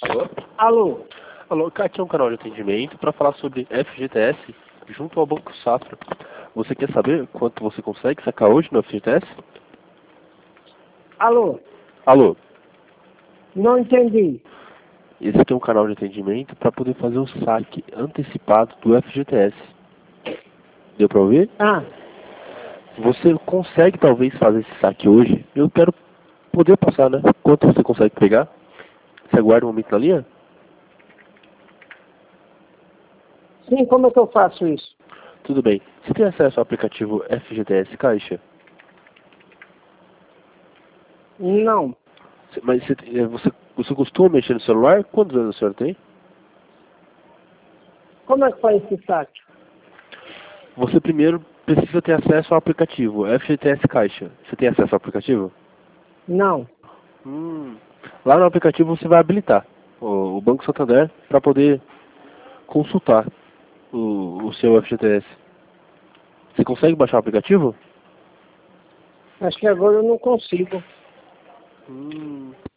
Alô? Alô? Alô, aqui é um canal de atendimento para falar sobre FGTS junto ao Banco Safra. Você quer saber quanto você consegue sacar hoje no FGTS? Alô? Alô? Não entendi. Esse aqui é um canal de atendimento para poder fazer o saque antecipado do FGTS. Deu para ouvir? Ah, Você consegue talvez fazer esse saque hoje? Eu quero poder passar, né? Quanto você consegue pegar? Você aguarda um momento na linha? sim, como é que eu faço isso? Tudo bem. Você tem acesso ao aplicativo FGTS Caixa? Não. Mas você costuma mexer no celular? Quantos anos o senhor tem? Como é que faz esse saque? Você primeiro precisa ter acesso ao aplicativo FGTS Caixa. Você tem acesso ao aplicativo? Não. Lá no aplicativo você vai habilitar o Banco Santander para poder consultar o seu FGTS. Você consegue baixar o aplicativo? Acho que agora eu não consigo.